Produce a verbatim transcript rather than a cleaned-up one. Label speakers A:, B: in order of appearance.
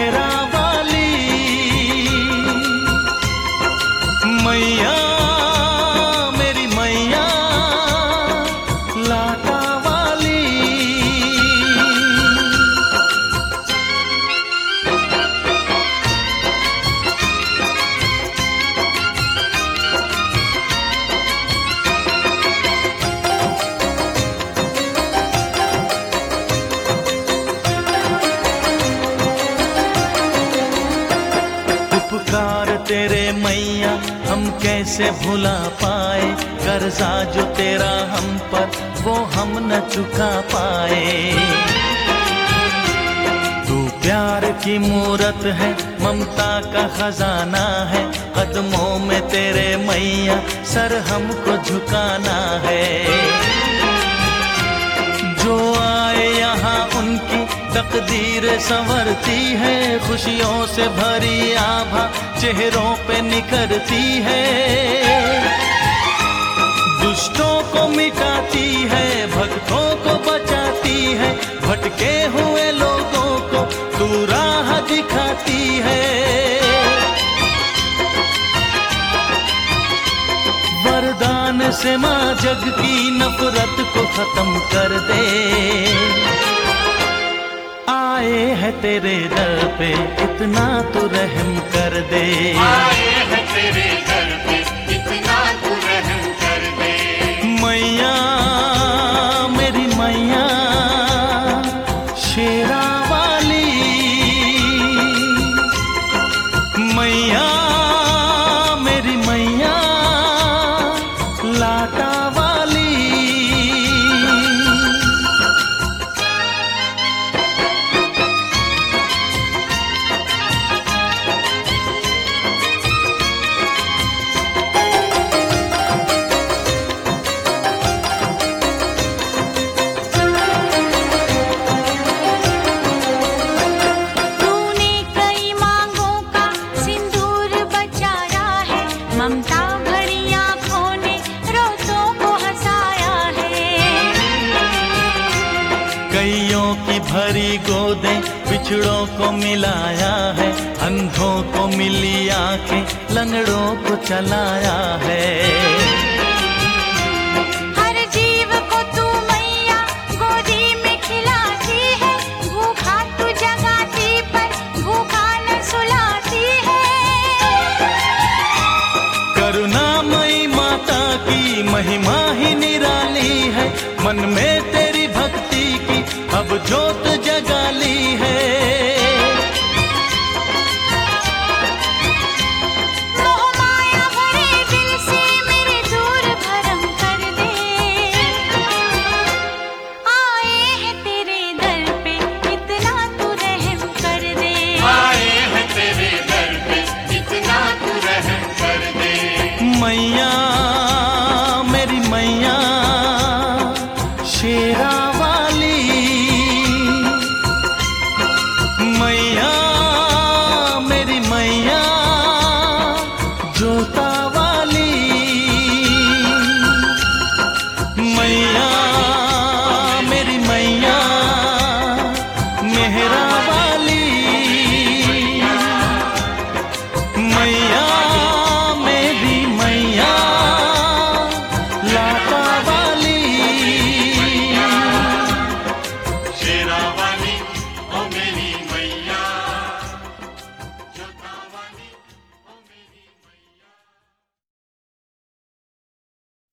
A: शेरा वाली मैया, मेरी मैया लाटा वाली। उपकार तेरे मैया हम कैसे भुला पाए, कर्जा जो तेरा हम पर वो हम न चुका पाए। तू प्यार की मूरत है, ममता का खजाना है, कदमों में तेरे मैया सर हमको झुकाना है। जो आए यहाँ उनकी तकदीर संवरती है, खुशियों से भरी आभा चेहरों पे निखरती है। दुष्टों को मिटाती है, भक्तों को बचाती है, भटके हुए लोगों को तू राह दिखाती है। वरदान से माँ जग की नफरत को खत्म कर दे। आए है तेरे दर पे इतना तो रहम कर दे।
B: आए है तेरे दर पे इतना तो रहम कर दे।
A: मैया मेरी मैया शेरा वाली मैया, मेरी मैया लाटा वाली।
C: ममता भरी आँखों ने रोतों को हंसाया है।
A: कईयों की भरी गोदें पिछड़ों को मिलाया है, अंधों को मिली आंखें लंगड़ों को चलाया है।
C: हर जीव को तू मैया गोदी में खिलाती है, भूखा तू जगाती पर भूखा न सुलाती है।
A: करुणामयी माता की महिमा ही निराली है, मन में